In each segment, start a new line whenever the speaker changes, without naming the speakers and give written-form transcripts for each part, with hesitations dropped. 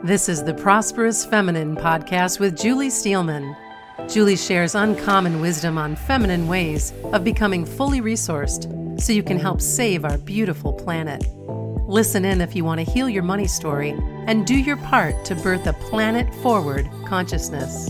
This is the Prosperous Feminine podcast with Julie Steelman. Julie shares uncommon wisdom on feminine ways of becoming fully resourced so you can help save our beautiful planet. Listen in if you want to heal your money story and do your part to birth a planet-forward consciousness.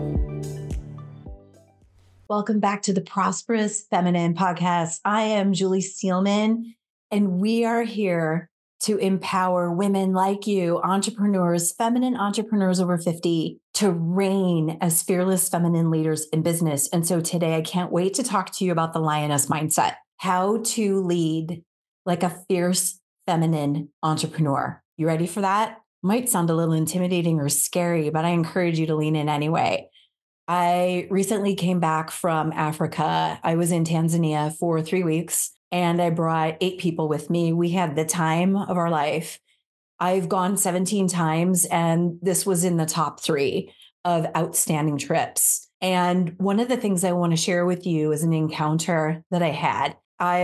Welcome back to the Prosperous Feminine podcast. I am Julie Steelman, and we are here to empower women like you, entrepreneurs, feminine entrepreneurs over 50, to reign as fearless feminine leaders in business. And so today I can't wait to talk to you about the lioness mindset, how to lead like a fierce feminine entrepreneur. You ready for that? Might sound a little intimidating or scary, but I encourage you to lean in anyway. I recently came back from Africa. I was in Tanzania for 3 weeks. And I brought 8 people with me. We had the time of our life. I've gone 17 times, and this was in the top 3 of outstanding trips. And one of the things I want to share with you is an encounter that I had.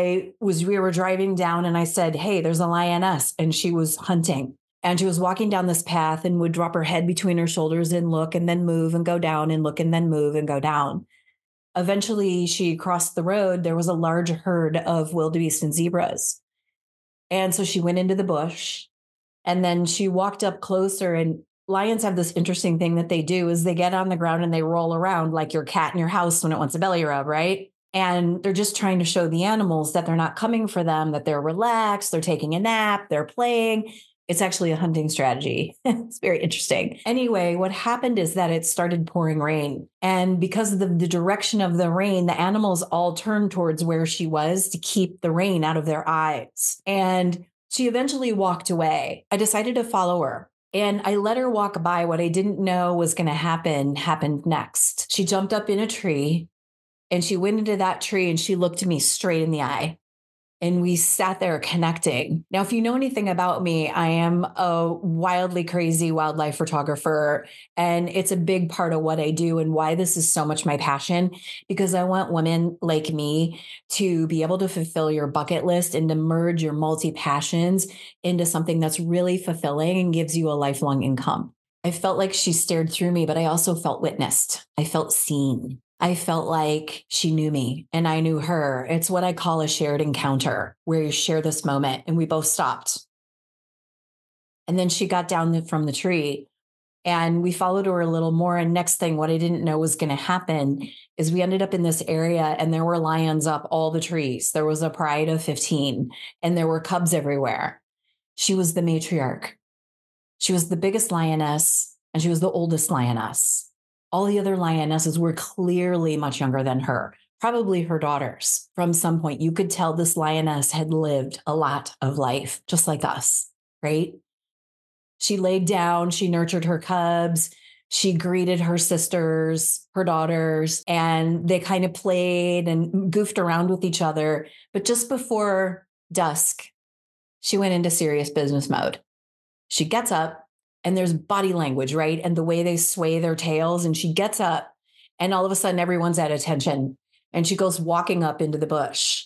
We were driving down and I said, "Hey, there's a lioness." And she was hunting. And she was walking down this path and would drop her head between her shoulders and look and then move and go down and look and then move and go down. Eventually, she crossed the road. There was a large herd of wildebeest and zebras. And so she went into the bush and then she walked up closer. And lions have this interesting thing that they do is they get on the ground and they roll around like your cat in your house when it wants a belly rub, right? And they're just trying to show the animals that they're not coming for them, that they're relaxed, they're taking a nap, they're playing. It's actually a hunting strategy. It's very interesting. Anyway, what happened is that it started pouring rain. And because of the direction of the rain, the animals all turned towards where she was to keep the rain out of their eyes. And she eventually walked away. I decided to follow her. And I let her walk by. What I didn't know was going to happen happened next. She jumped up in a tree and she went into that tree and she looked me straight in the eye. And we sat there connecting. Now, if you know anything about me, I am a wildly crazy wildlife photographer. And it's a big part of what I do and why this is so much my passion, because I want women like me to be able to fulfill your bucket list and to merge your multi-passions into something that's really fulfilling and gives you a lifelong income. I felt like she stared through me, but I also felt witnessed. I felt seen. I felt like she knew me and I knew her. It's what I call a shared encounter where you share this moment and we both stopped. And then she got down from the tree and we followed her a little more. And next thing, what I didn't know was going to happen is we ended up in this area and there were lions up all the trees. There was a pride of 15 and there were cubs everywhere. She was the matriarch. She was the biggest lioness and she was the oldest lioness. All the other lionesses were clearly much younger than her, probably her daughters. From some point, you could tell this lioness had lived a lot of life, just like us, right? She laid down, she nurtured her cubs, she greeted her sisters, her daughters, and they kind of played and goofed around with each other. But just before dusk, she went into serious business mode. She gets up. And there's body language, right? And the way they sway their tails. And she gets up and all of a sudden everyone's at attention. And she goes walking up into the bush.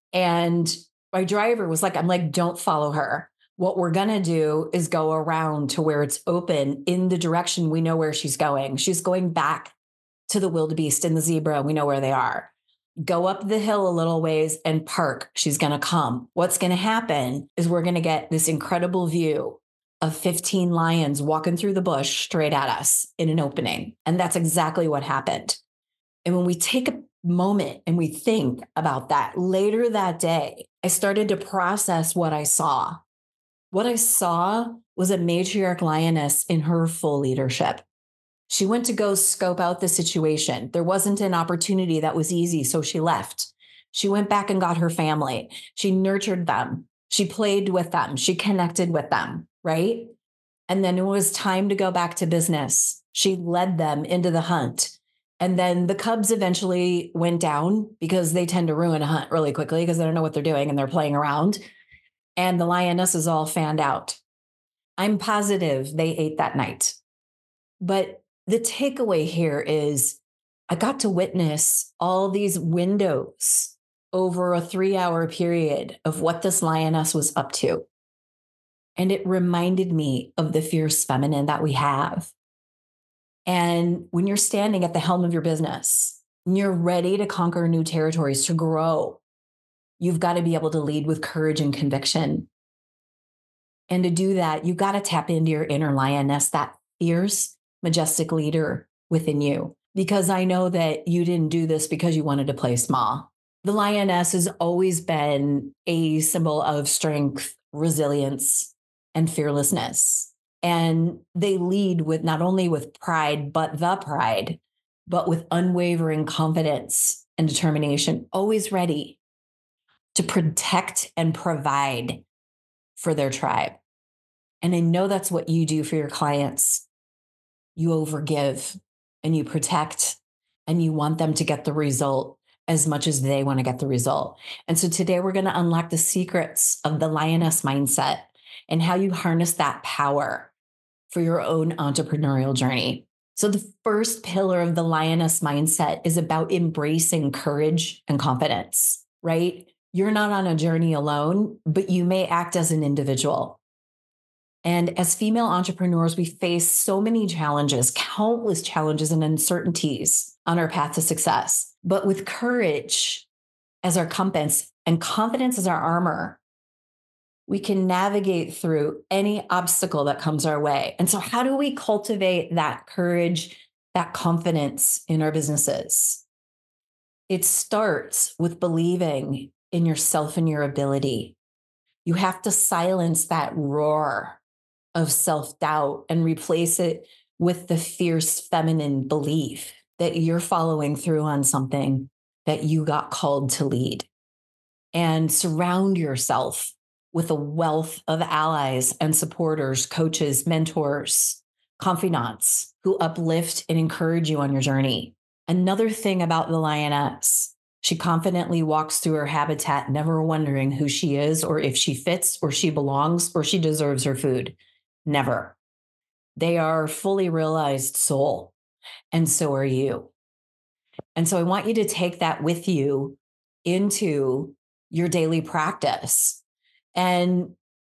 And my driver was like, I'm like, don't follow her. What we're going to do is go around to where it's open in the direction we know where she's going. She's going back to the wildebeest and the zebra. We know where they are. Go up the hill a little ways and park. She's going to come. What's going to happen is we're going to get this incredible view of 15 lions walking through the bush straight at us in an opening. And that's exactly what happened. And when we take a moment and we think about that later that day, I started to process what I saw. What I saw was a matriarch lioness in her full leadership. She went to go scope out the situation. There wasn't an opportunity that was easy, so she left. She went back and got her family. She nurtured them. She played with them. She connected with them. Right? And then it was time to go back to business. She led them into the hunt. And then the cubs eventually went down because they tend to ruin a hunt really quickly because they don't know what they're doing and they're playing around. And the lionesses all fanned out. I'm positive they ate that night. But the takeaway here is I got to witness all these windows over a 3-hour period of what this lioness was up to. And it reminded me of the fierce feminine that we have. And when you're standing at the helm of your business and you're ready to conquer new territories, to grow, you've got to be able to lead with courage and conviction. And to do that, you've got to tap into your inner lioness, that fierce, majestic leader within you. Because I know that you didn't do this because you wanted to play small. The lioness has always been a symbol of strength, resilience, and fearlessness. And they lead with not only with pride, but with unwavering confidence and determination, always ready to protect and provide for their tribe. And I know that's what you do for your clients. You overgive and you protect, and you want them to get the result as much as they want to get the result. And so today we're going to unlock the secrets of the lioness mindset and how you harness that power for your own entrepreneurial journey. So the first pillar of the lioness mindset is about embracing courage and confidence, right? You're not on a journey alone, but you may act as an individual. And as female entrepreneurs, we face so many challenges, countless challenges and uncertainties on our path to success. But with courage as our compass and confidence as our armor, we can navigate through any obstacle that comes our way. And so how do we cultivate that courage, that confidence in our businesses? It starts with believing in yourself and your ability. You have to silence that roar of self-doubt and replace it with the fierce feminine belief that you're following through on something that you got called to lead. And surround yourself with a wealth of allies and supporters, coaches, mentors, confidants who uplift and encourage you on your journey. Another thing about the lioness, she confidently walks through her habitat, never wondering who she is or if she fits or she belongs or she deserves her food. Never. They are fully realized soul, and so are you. And so I want you to take that with you into your daily practice. And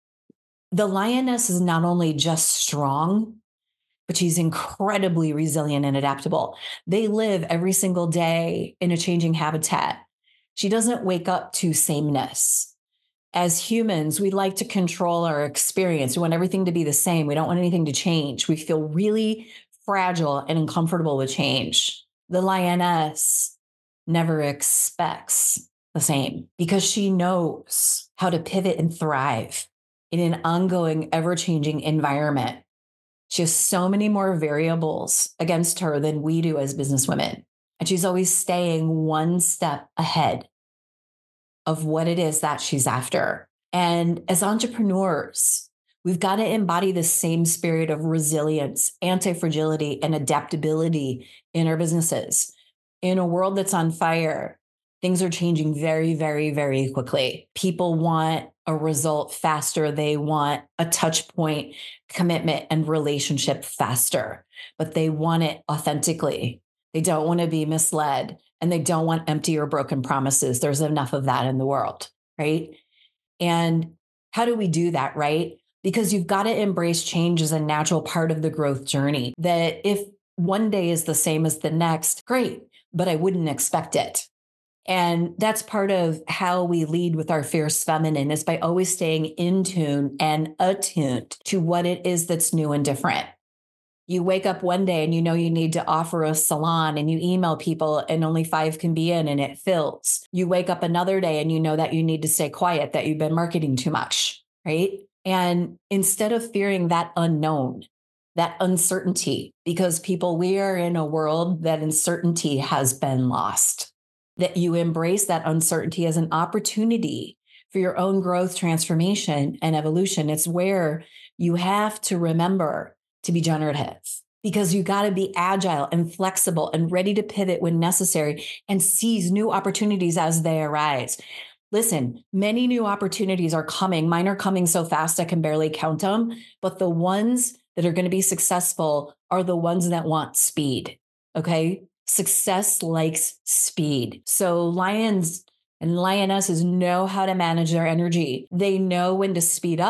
the lioness is not only just strong, but she's incredibly resilient and adaptable. They live every single day in a changing habitat. She doesn't wake up to sameness. As humans, we like to control our experience. We want everything to be the same. We don't want anything to change. We feel really fragile and uncomfortable with change. The lioness never expects the same because she knows how to pivot and thrive in an ongoing, ever-changing environment. She has so many more variables against her than we do as businesswomen. And she's always staying one step ahead of what it is that she's after. And as entrepreneurs, we've got to embody the same spirit of resilience, anti-fragility, and adaptability in our businesses. In a world that's on fire, things are changing very, very, very quickly. People want a result faster. They want a touch point, commitment, and relationship faster, but they want it authentically. They don't want to be misled. And they don't want empty or broken promises. There's enough of that in the world, right? And how do we do that, right? Because you've got to embrace change as a natural part of the growth journey. That if one day is the same as the next, great, but I wouldn't expect it. And that's part of how we lead with our fierce feminine, is by always staying in tune and attuned to what it is that's new and different. You wake up one day and you know you need to offer a salon, and you email people and only 5 can be in and it fills. You wake up another day and you know that you need to stay quiet, that you've been marketing too much, right? And instead of fearing that unknown, that uncertainty, because people, we are in a world that uncertainty has been lost, that you embrace that uncertainty as an opportunity for your own growth, transformation, and evolution. It's where you have to remember to be generative, because you got to be agile and flexible and ready to pivot when necessary and seize new opportunities as they arise. Listen, many new opportunities are coming. Mine are coming so fast I can barely count them, but the ones that are going to be successful are the ones that want speed. Okay. Success likes speed. So lions and lionesses know how to manage their energy. They know when to speed up.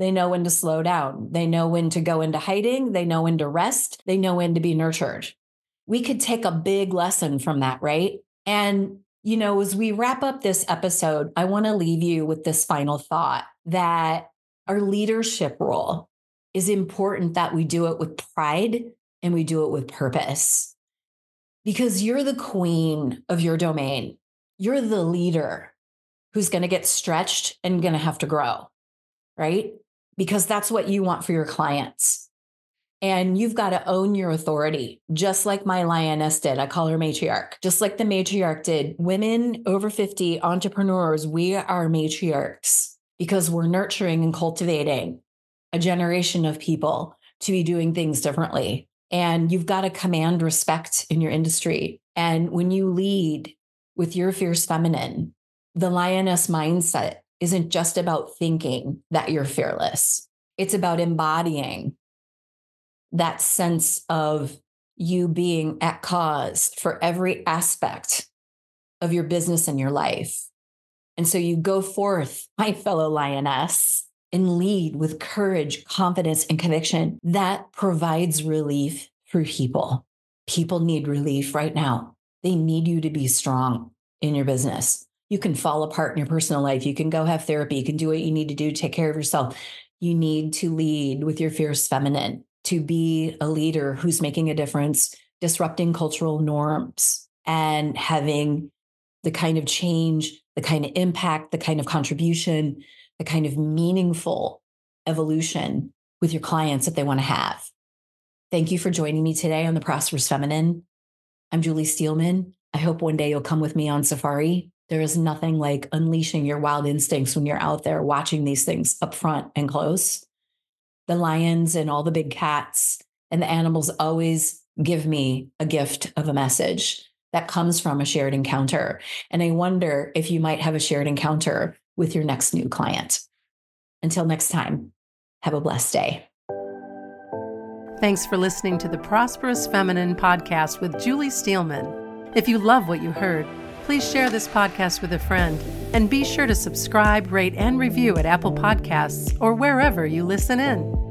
They know when to slow down. They know when to go into hiding. They know when to rest. They know when to be nurtured. We could take a big lesson from that, right? And, as we wrap up this episode, I want to leave you with this final thought that our leadership role is important, that we do it with pride and we do it with purpose, because you're the queen of your domain. You're the leader who's going to get stretched and going to have to grow, right? Because that's what you want for your clients. And you've got to own your authority, just like my lioness did. I call her matriarch. Just like the matriarch did. Women over 50 entrepreneurs, we are matriarchs because we're nurturing and cultivating a generation of people to be doing things differently. And you've got to command respect in your industry. And when you lead with your fierce feminine, the lioness mindset isn't just about thinking that you're fearless. It's about embodying that sense of you being at cause for every aspect of your business and your life. And so you go forth, my fellow lioness, and lead with courage, confidence, and conviction that provides relief for people. People need relief right now. They need you to be strong in your business. You can fall apart in your personal life. You can go have therapy. You can do what you need to do to take care of yourself. You need to lead with your fierce feminine, to be a leader who's making a difference, disrupting cultural norms, and having the kind of change, the kind of impact, the kind of contribution, the kind of meaningful evolution with your clients that they want to have. Thank you for joining me today on The Prosperous Feminine. I'm Julie Steelman. I hope one day you'll come with me on safari. There is nothing like unleashing your wild instincts when you're out there watching these things up front and close. The lions and all the big cats and the animals always give me a gift of a message that comes from a shared encounter. And I wonder if you might have a shared encounter with your next new client. Until next time, have a blessed day.
Thanks for listening to the Prosperous Feminine podcast with Julie Steelman. If you love what you heard, please share this podcast with a friend and be sure to subscribe, rate, and review at Apple Podcasts or wherever you listen in.